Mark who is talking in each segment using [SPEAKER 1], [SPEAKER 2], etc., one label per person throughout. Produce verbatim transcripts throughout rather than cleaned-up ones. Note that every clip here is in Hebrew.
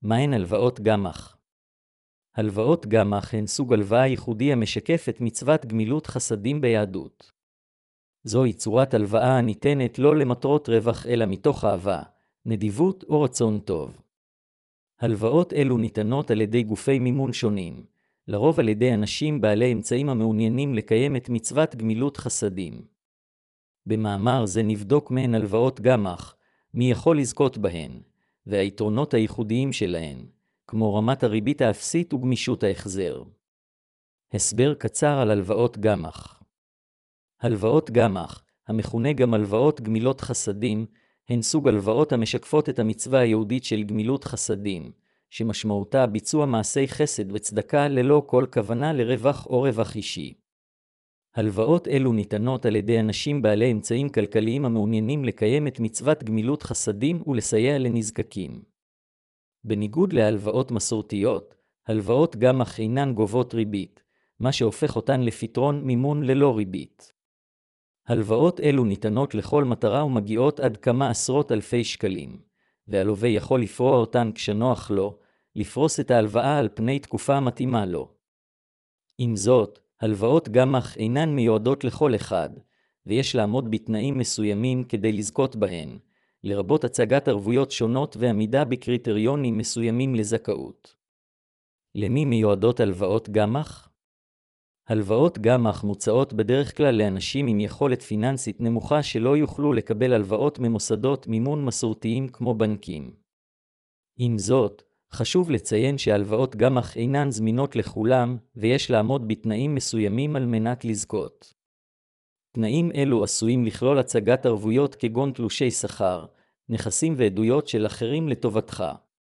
[SPEAKER 1] מהן הלוואות גמ"ח? הלוואות גמ"ח הן סוג הלוואה ייחודי המשקף את מצוות גמילות חסדים ביהדות. זוהי צורת הלוואה הניתנת לא למטרות רווח אלא מתוך אהבה, נדיבות או רצון טוב. הלוואות אלו ניתנות על ידי גופי מימון שונים, לרוב על ידי אנשים בעלי אמצעים המעוניינים לקיים את מצוות גמילות חסדים. במאמר זה נבדוק מהן הלוואות גמ"ח, מי יכול לזכות בהן, והיתרונות הייחודיים שלהן, כמו רמת הריבית האפסית וגמישות ההחזר. הסבר קצר על הלוואות גמ"ח. הלוואות גמ"ח, המכונה גם הלוואות גמילות חסדים, הן סוג הלוואות המשקפות את המצווה היהודית של גמילות חסדים, שמשמעותה ביצוע מעשי חסד וצדקה ללא כל כוונה לרווח או רווח אישי. הלוואות אלו ניתנות על ידי אנשים בעלי אמצעים כלכליים המעוניינים לקיים את מצוות גמילות חסדים ולסייע לנזקקים. בניגוד להלוואות מסורתיות, הלוואות גמ"ח אינן גובות ריבית, מה שהופך אותן לפתרון מימון ללא ריבית. הלוואות אלו ניתנות לכל מטרה ומגיעות עד כמה עשרות אלפי שקלים, והלווה יכול לפרוע אותן כשנוח לו, לפרוס את ההלוואה על פני תקופה מתאימה לו. עם זאת, הלוואות גמ"ח אינן מיועדות לכל אחד, ויש לעמוד בתנאים מסוימים כדי לזכות בהן, לרבות הצגת ערבויות שונות ועמידה בקריטריונים מסוימים לזכאות. למי מיועדות הלוואות גמ"ח? הלוואות גמ"ח מוצעות בדרך כלל לאנשים עם יכולת פיננסית נמוכה שלא יוכלו לקבל הלוואות ממוסדות מימון מסורתיים כמו בנקים. עם זאת, חשוב לציין שהלוואות גמ"ח אינן זמינות לכולם, ויש לעמוד בתנאים מסוימים על מנת לזכות. תנאים אלו עשויים לכלול הצגת ערבויות כגון תלושי שכר, נכסים ועדויות של אחרים לטובתך.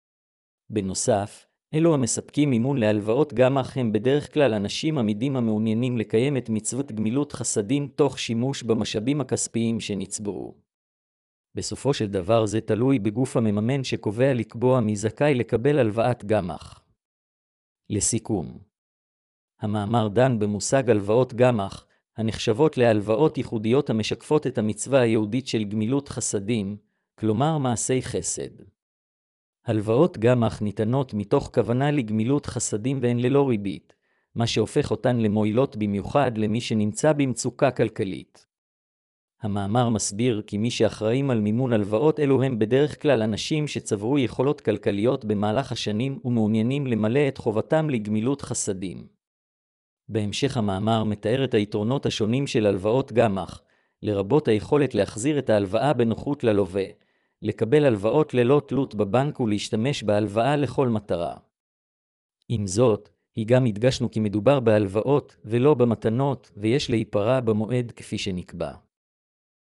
[SPEAKER 1] בנוסף, אלו המספקים מימון להלוואות גמ"ח הם בדרך כלל אנשים עמידים המעוניינים לקיים את מצוות גמילות חסדים תוך שימוש במשאבים הכספיים שנצברו. בסופו של דבר זה תלוי בגוף המממן שקובע לקבוע מי זכאי לקבל הלוואת גמ"ח. לסיכום, המאמר דן במושג הלוואות גמ"ח, הנחשבות להלוואות ייחודיות המשקפות את המצווה היהודית של גמילות חסדים, כלומר מעשי חסד. הלוואות גמ"ח ניתנות מתוך כוונה לגמילות חסדים והן ללא ריבית, מה שהופך אותן למועילות במיוחד למי שנמצא במצוקה כלכלית. המאמר מסביר כי מי שאחראים על מימון הלוואות אלו הם בדרך כלל אנשים שצברו יכולות כלכליות במהלך השנים ומעוניינים למלא את חובתם לגמילות חסדים. בהמשך המאמר מתאר את היתרונות השונים של הלוואות גמ"ח, לרבות היכולת להחזיר את ההלוואה בנוחות ללווה, לקבל הלוואות ללא תלות בבנק ולהשתמש בהלוואה לכל מטרה. עם זאת, היא גם הדגשנו כי מדובר בהלוואות ולא במתנות, ויש להיפרע במועד כפי שנקבע.